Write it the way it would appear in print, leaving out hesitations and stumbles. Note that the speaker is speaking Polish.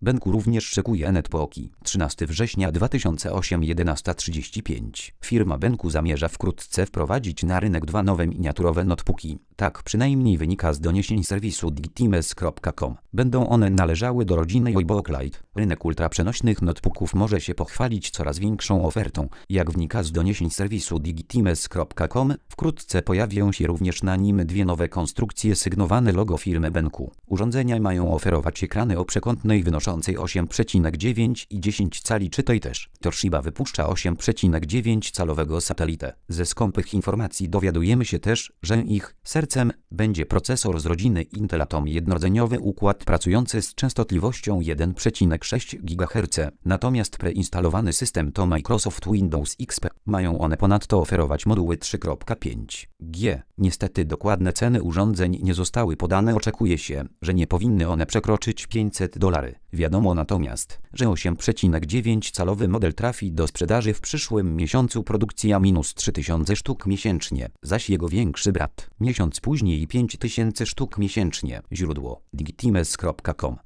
Benku również szykuje netbooki. 13 września 2008 11:35. Firma Benku zamierza wkrótce wprowadzić na rynek 2 nowe miniaturowe notebooki. Tak przynajmniej wynika z doniesień serwisu digitimes.com. Będą one należały do rodziny Booklite. Rynek ultraprzenośnych notebooków może się pochwalić coraz większą ofertą. Jak wynika z doniesień serwisu digitimes.com, wkrótce pojawią się również na nim 2 nowe konstrukcje sygnowane logo firmy Benku. Urządzenia mają oferować ekrany o przekątnej wynoszącej 8,9 i 10 cali, czytaj też. Toshiba wypuszcza 8,9 calowego satelitę. Ze skąpych informacji dowiadujemy się też, że ich sercem będzie procesor z rodziny Intel Atom, jednorodzeniowy układ pracujący z częstotliwością 1,6 GHz. Natomiast preinstalowany system to Microsoft Windows XP. Mają one ponadto oferować moduły 3.5G. Niestety dokładne ceny urządzeń nie zostały podane. Oczekuje się, że nie powinny one przekroczyć $500. Wiadomo natomiast, że 8,9 calowy model trafi do sprzedaży w przyszłym miesiącu, produkcja -3000 sztuk miesięcznie, zaś jego większy brat miesiąc później 5000 sztuk miesięcznie. Źródło digitimes.com.